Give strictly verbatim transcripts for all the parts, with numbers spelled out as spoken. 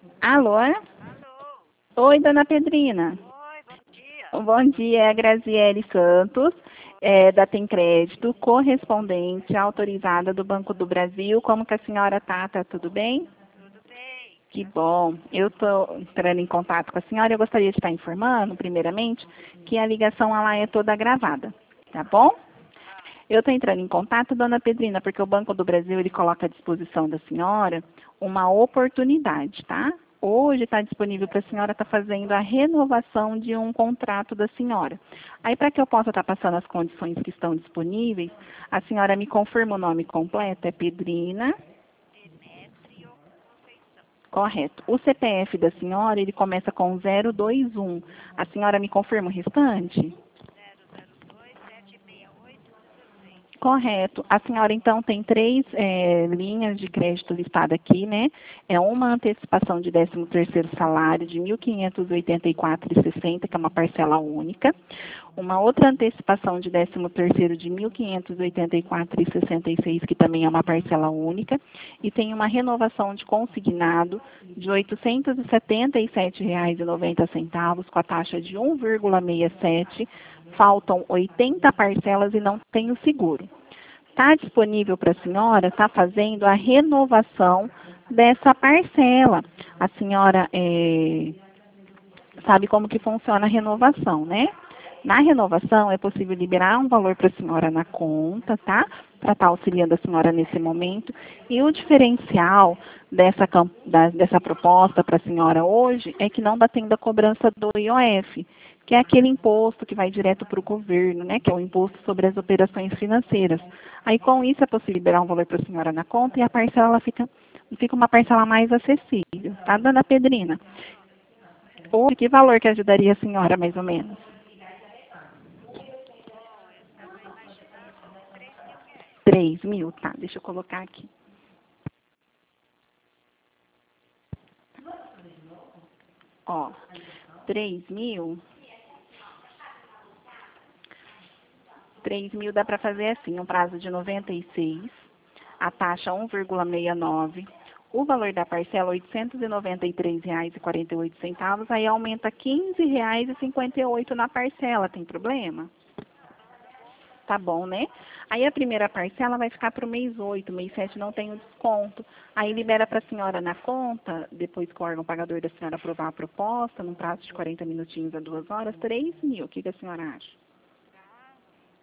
Alô? Alô? Oi, dona Pedrina. Oi, bom dia. Bom dia, é a Graziele Santos, é, da Tem Crédito, correspondente autorizada do Banco do Brasil. Como que a senhora tá? Tá tudo bem? Tudo bem? Que bom. Eu estou entrando em contato com a senhora. Eu gostaria de estar informando, primeiramente, que a ligação lá é toda gravada, tá bom? Ah, Eu estou entrando em contato, dona Pedrina, porque o Banco do Brasil ele coloca à disposição da senhora uma oportunidade, tá? Hoje está disponível para a senhora estar fazendo a renovação de um contrato da senhora. Aí, para que eu possa estar passando as condições que estão disponíveis, a senhora me confirma o nome completo, é Pedrina, Demétrio Conceição. correto. O C P F da senhora, ele começa com zero dois um. A senhora me confirma o restante? zero zero dois sete seis oito dezesseis. Correto. A senhora, então, tem três eh, linhas de crédito listadas aqui, né? É uma antecipação de décimo terceiro salário de mil quinhentos e oitenta e quatro reais e sessenta centavos, que é uma parcela única. Uma outra antecipação de décimo terceiro de mil quinhentos e oitenta e quatro reais e sessenta e seis centavos, que também é uma parcela única. E tem uma renovação de consignado de oitocentos e setenta e sete reais e noventa centavos, com a taxa de um vírgula sessenta e sete. Faltam oitenta parcelas e não tem o seguro. Está disponível para a senhora, está fazendo a renovação dessa parcela. A senhora é, sabe como que funciona a renovação, né? Na renovação é possível liberar um valor para a senhora na conta, tá? Para estar auxiliando a senhora nesse momento. E o diferencial dessa, da, dessa proposta para a senhora hoje é que não está tendo a cobrança do I O F, que é aquele imposto que vai direto para o governo, né? Que é o imposto sobre as operações financeiras. Aí com isso é possível liberar um valor para a senhora na conta e a parcela ela fica, fica uma parcela mais acessível, tá, dona Pedrina? Hoje, que valor que ajudaria a senhora, mais ou menos? Oh, essa vai imaginando uns três mil reais. Três mil, tá, deixa eu colocar aqui. Ó, três mil, três mil dá para fazer assim, um prazo de noventa e seis, a taxa um vírgula sessenta e nove, o valor da parcela oitocentos e noventa e três reais e quarenta e oito centavos, aí aumenta quinze reais e cinquenta e oito na parcela, tem problema? Não. Tá bom, né? Aí a primeira parcela vai ficar para o mês oito, mês sete não tem o desconto. Aí libera para a senhora na conta, depois que o órgão pagador da senhora aprovar a proposta, num prazo de quarenta minutinhos a duas horas, três mil. O que, que a senhora acha? Ah,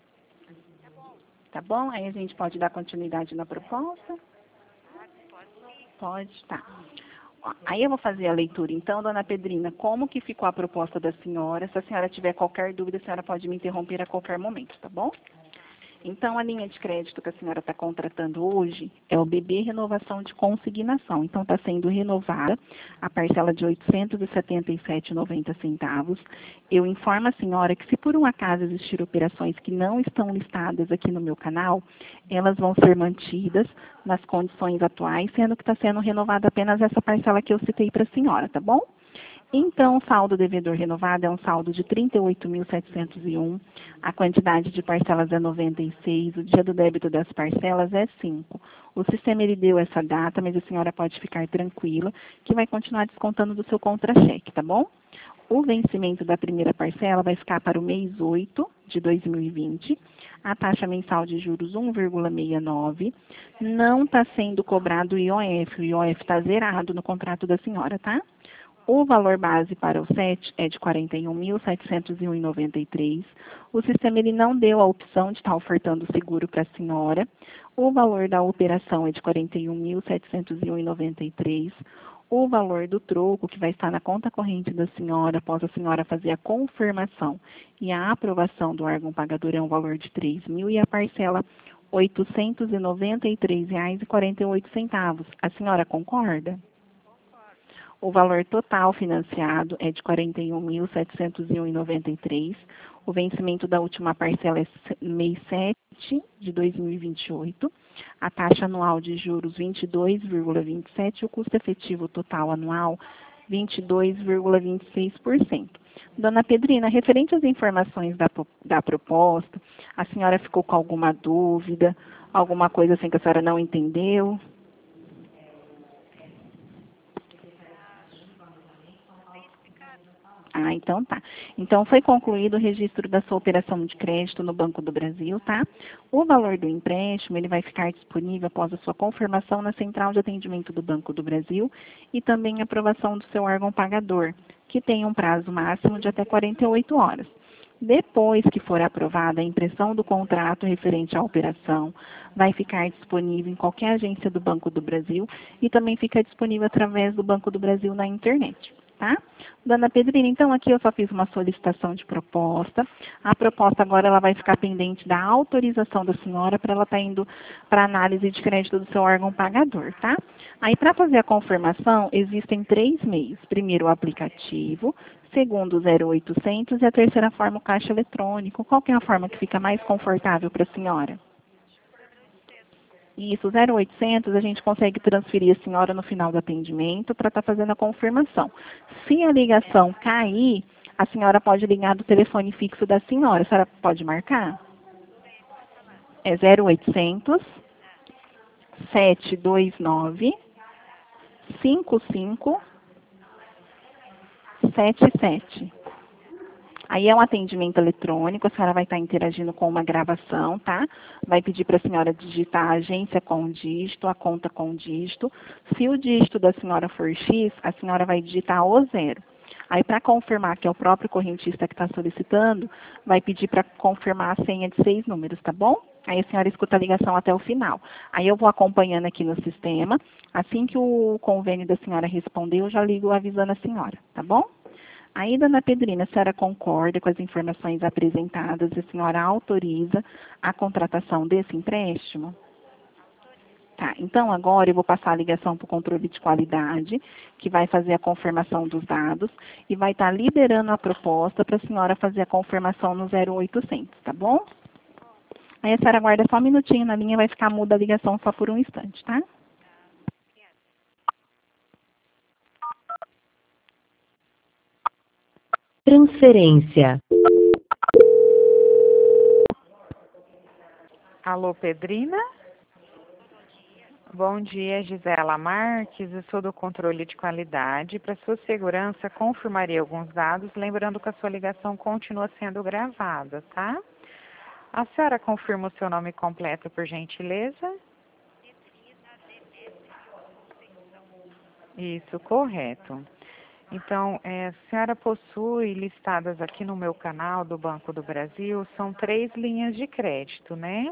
tá bom. Tá bom? Aí a gente pode dar continuidade na proposta? Ah, pode sim. Pode, tá. Ó, aí eu vou fazer a leitura então, dona Pedrina, como que ficou a proposta da senhora? Se a senhora tiver qualquer dúvida, a senhora pode me interromper a qualquer momento, tá bom? Então, a linha de crédito que a senhora está contratando hoje é o B B Renovação de Consignação. Então, está sendo renovada a parcela de oitocentos e setenta e sete reais e noventa centavos. Eu informo a senhora que, se por um acaso existir operações que não estão listadas aqui no meu canal, elas vão ser mantidas nas condições atuais, sendo que está sendo renovada apenas essa parcela que eu citei para a senhora, tá bom? Então, o saldo devedor renovado é um saldo de trinta e oito mil setecentos e um, a quantidade de parcelas é noventa e seis, o dia do débito das parcelas é cinco. O sistema ele deu essa data, mas a senhora pode ficar tranquila que vai continuar descontando do seu contra-cheque, tá bom? O vencimento da primeira parcela vai ficar para o mês oito de dois mil e vinte, a taxa mensal de juros um vírgula sessenta e nove, não está sendo cobrado o I O F, o I O F está zerado no contrato da senhora, tá? O valor base para o S E T é de quarenta e um mil setecentos e um reais e noventa e três. O sistema ele não deu a opção de estar ofertando o seguro para a senhora. O valor da operação é de quarenta e um mil setecentos e um reais e noventa e três. O valor do troco, que vai estar na conta corrente da senhora, após a senhora fazer a confirmação e a aprovação do órgão pagador, é um valor de três mil e a parcela oitocentos e noventa e três reais e quarenta e oito centavos. A senhora concorda? Concordo. O valor total financiado é de quarenta e um mil setecentos e um reais e noventa e três. O vencimento da última parcela é mês sete de dois mil e vinte e oito. A taxa anual de juros vinte e dois vírgula vinte e sete. O custo efetivo total anual vinte e dois vírgula vinte e seis por cento. Dona Pedrina, referente às informações da, da proposta, a senhora ficou com alguma dúvida? Alguma coisa assim que a senhora não entendeu? Ah, então tá. Então foi concluído o registro da sua operação de crédito no Banco do Brasil, tá? O valor do empréstimo, ele vai ficar disponível após a sua confirmação na central de atendimento do Banco do Brasil e também a aprovação do seu órgão pagador, que tem um prazo máximo de até quarenta e oito horas. Depois que for aprovada a impressão do contrato referente à operação, vai ficar disponível em qualquer agência do Banco do Brasil e também fica disponível através do Banco do Brasil na internet. Tá? Dona Pedrina, então aqui eu só fiz uma solicitação de proposta. A proposta agora ela vai ficar pendente da autorização da senhora para ela estar tá indo para análise de crédito do seu órgão pagador, tá? Aí para fazer a confirmação existem três meios. Primeiro o aplicativo, segundo o zero oitocentos e a terceira forma o caixa eletrônico. Qual que é a forma que fica mais confortável para a senhora? Isso, zero oitocentos, a gente consegue transferir a senhora no final do atendimento para estar tá fazendo a confirmação. Se a ligação cair, a senhora pode ligar do telefone fixo da senhora. A senhora pode marcar? É zero oitocentos, sete dois nove, cinco cinco sete sete. Aí é um atendimento eletrônico, a senhora vai estar interagindo com uma gravação, tá? Vai pedir para a senhora digitar a agência com o dígito, a conta com o dígito. Se o dígito da senhora for X, a senhora vai digitar o zero. Aí, para confirmar que é o próprio correntista que está solicitando, vai pedir para confirmar a senha de seis números, tá bom? Aí a senhora escuta a ligação até o final. Aí eu vou acompanhando aqui no sistema. Assim que o convênio da senhora responder, eu já ligo avisando a senhora, tá bom? Aí, dona Pedrina, a senhora concorda com as informações apresentadas e a senhora autoriza a contratação desse empréstimo? Tá, então agora eu vou passar a ligação para o controle de qualidade, que vai fazer a confirmação dos dados e vai estar liberando a proposta para a senhora fazer a confirmação no zero oitocentos, tá bom? Aí a senhora aguarda só um minutinho na linha, vai ficar muda a ligação só por um instante, tá? Transferência. Alô, Pedrina? Bom dia, Gisela Marques. Eu sou do controle de qualidade. Para sua segurança, confirmaria alguns dados, lembrando que a sua ligação continua sendo gravada, tá? A senhora confirma o seu nome completo, por gentileza? Isso, correto. Então, é, a senhora possui listadas aqui no meu canal do Banco do Brasil, são três linhas de crédito, né?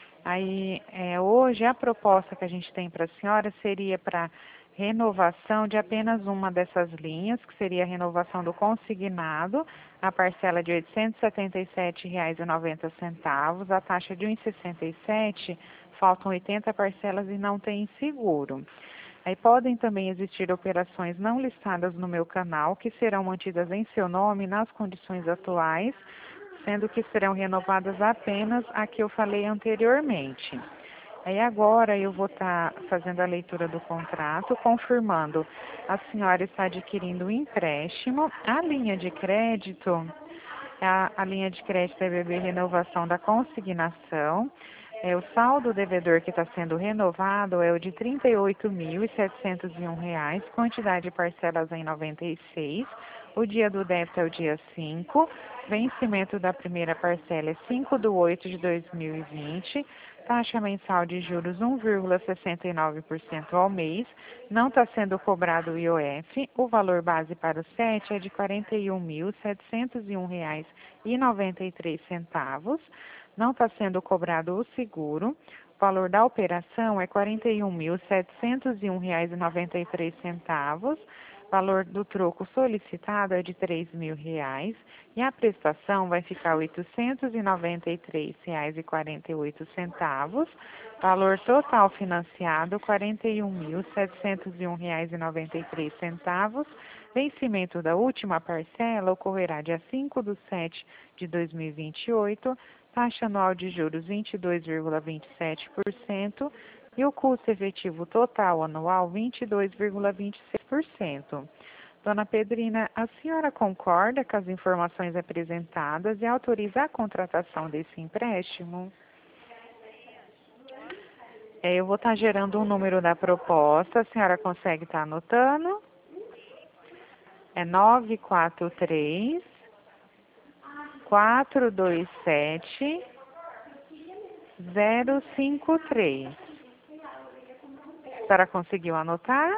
Aí, é, hoje, a proposta que a gente tem para a senhora seria para renovação de apenas uma dessas linhas, que seria a renovação do consignado, a parcela de oitocentos e setenta e sete reais e noventa centavos, a taxa de um real e sessenta e sete centavos, faltam oitenta parcelas e não tem seguro. Aí podem também existir operações não listadas no meu canal, que serão mantidas em seu nome nas condições atuais, sendo que serão renovadas apenas a que eu falei anteriormente. Aí agora eu vou estar tá fazendo a leitura do contrato, confirmando a senhora está adquirindo um empréstimo. A linha de crédito, a, a linha de crédito é B B Renovação da Consignação. É, o saldo devedor que está sendo renovado é o de trinta e oito mil setecentos e um reais, quantidade de parcelas em noventa e seis. O dia do débito é o dia cinco, vencimento da primeira parcela é cinco de oito de dois mil e vinte, taxa mensal de juros um vírgula sessenta e nove por cento ao mês, não está sendo cobrado o I O F, o valor base para o S E T é de quarenta e um mil setecentos e um reais e noventa e três centavos, não está sendo cobrado o seguro, o valor da operação é quarenta e um mil setecentos e um reais e noventa e três centavos, valor do troco solicitado é de três mil reais e a prestação vai ficar oitocentos e noventa e três reais e quarenta e oito centavos, valor total financiado quarenta e um mil setecentos e um reais e noventa e três centavos, vencimento da última parcela ocorrerá dia cinco de setembro de dois mil e vinte e oito, taxa anual de juros vinte e dois vírgula vinte e sete por cento e o custo efetivo total anual vinte e dois vírgula vinte e seis por cento. Dona Pedrina, a senhora concorda com as informações apresentadas e autoriza a contratação desse empréstimo? É, eu vou estar gerando um número da proposta, a senhora consegue estar anotando? É nove quatro três, quatro dois sete, zero cinco três. A senhora conseguiu anotar?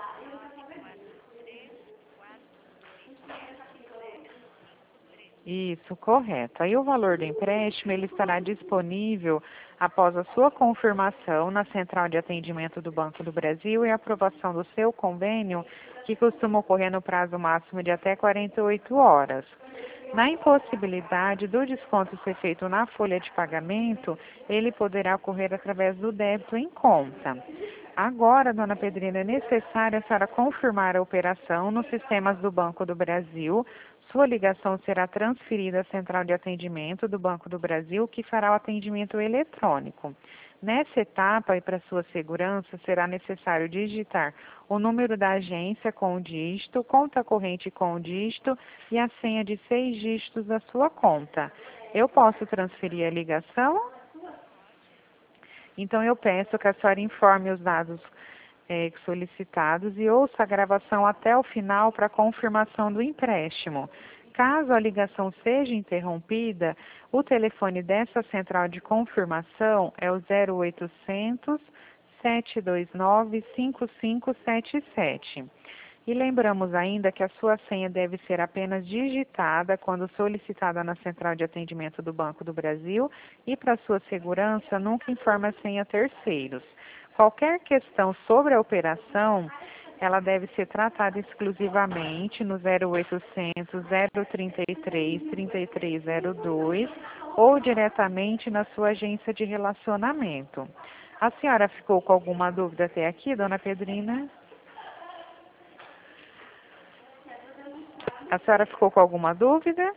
Isso, correto. Aí o valor do empréstimo ele estará disponível após a sua confirmação na Central de Atendimento do Banco do Brasil e a aprovação do seu convênio, que costuma ocorrer no prazo máximo de até quarenta e oito horas. Na impossibilidade do desconto ser feito na folha de pagamento, ele poderá ocorrer através do débito em conta. Agora, dona Pedrina, é necessário a senhora confirmar a operação nos sistemas do Banco do Brasil. Sua ligação será transferida à Central de Atendimento do Banco do Brasil, que fará o atendimento eletrônico. Nessa etapa, e para sua segurança, será necessário digitar o número da agência com o dígito, conta corrente com o dígito e a senha de seis dígitos da sua conta. Eu posso transferir a ligação? Então, eu peço que a senhora informe os dados é, solicitados e ouça a gravação até o final para confirmação do empréstimo. Caso a ligação seja interrompida, o telefone dessa central de confirmação é o zero oitocentos, sete dois nove, cinco cinco sete sete. E lembramos ainda que a sua senha deve ser apenas digitada quando solicitada na Central de Atendimento do Banco do Brasil e, para sua segurança, nunca informe a senha a terceiros. Qualquer questão sobre a operação, ela deve ser tratada exclusivamente no zero oitocentos, zero trinta e três, trinta e três zero dois ou diretamente na sua agência de relacionamento. A senhora ficou com alguma dúvida até aqui, dona Pedrina? A senhora ficou com alguma dúvida?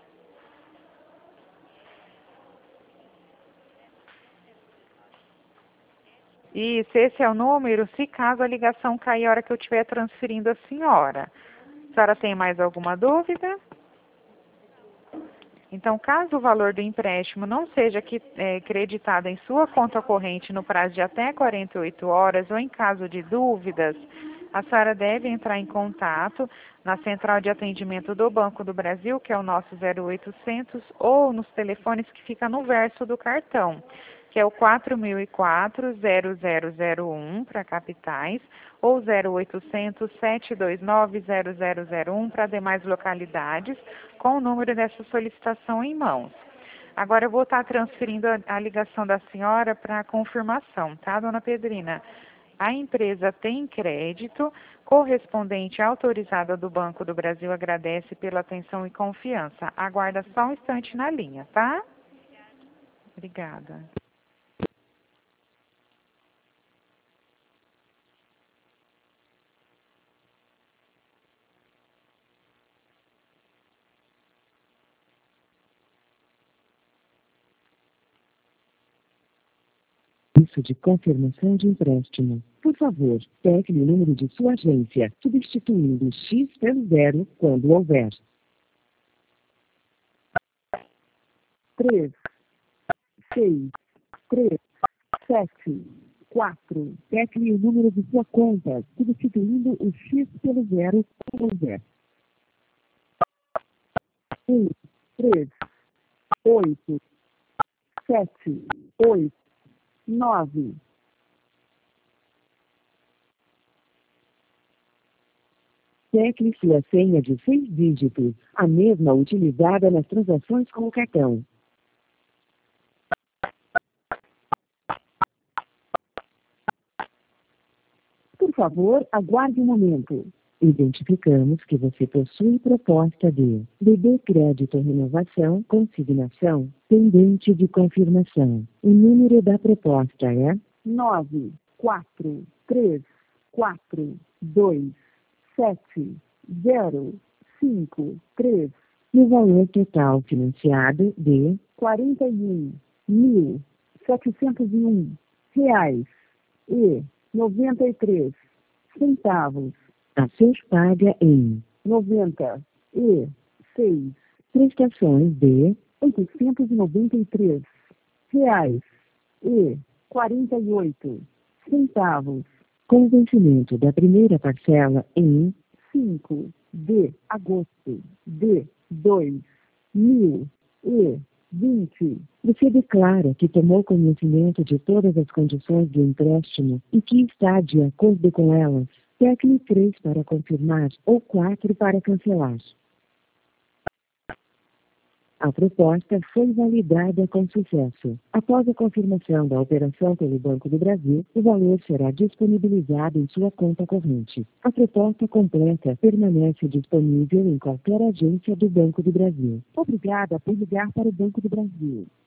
Isso, esse é o número, se caso a ligação cair a hora que eu estiver transferindo a senhora. A senhora tem mais alguma dúvida? Então, caso o valor do empréstimo não seja que, é, creditado em sua conta corrente no prazo de até quarenta e oito horas ou em caso de dúvidas, a senhora deve entrar em contato na Central de Atendimento do Banco do Brasil, que é o nosso zero oitocentos, ou nos telefones que ficam no verso do cartão, que é o quatro mil e quatro, zero zero zero um para capitais, ou zero oitocentos, sete dois nove, zero zero zero um para demais localidades, com o número dessa solicitação em mãos. Agora eu vou estar transferindo a, a ligação da senhora para confirmação, tá, dona Pedrina? A empresa Tem Crédito, correspondente autorizada do Banco do Brasil, agradece pela atenção e confiança. Aguarda só um instante na linha, tá? Obrigada. Serviço de confirmação de empréstimo. Por favor, pegue o número de sua agência, substituindo X pelo zero quando houver. três, seis, três, sete, quatro. Pegue o número de sua conta, substituindo o X pelo zero quando houver. um, três, oito, sete, oito, nove. Tecle sua senha de seis dígitos, a mesma utilizada nas transações com o cartão. Por favor, aguarde um momento. Identificamos que você possui proposta de B B Crédito Renovação Consignação pendente de confirmação. O número da proposta é nove quatro três quatro dois sete zero cinco três. E o valor total financiado de quarenta e um mil setecentos e um reais e noventa e três centavos. A ser paga em noventa e seis prestações de oitocentos e noventa e três reais e quarenta e oito centavos. Com o vencimento da primeira parcela em cinco de agosto de dois mil e vinte. Você declara que tomou conhecimento de todas as condições do empréstimo e que está de acordo com elas. Tecle três para confirmar ou quatro para cancelar. A proposta foi validada com sucesso. Após a confirmação da operação pelo Banco do Brasil, o valor será disponibilizado em sua conta corrente. A proposta completa permanece disponível em qualquer agência do Banco do Brasil. Obrigada por ligar para o Banco do Brasil.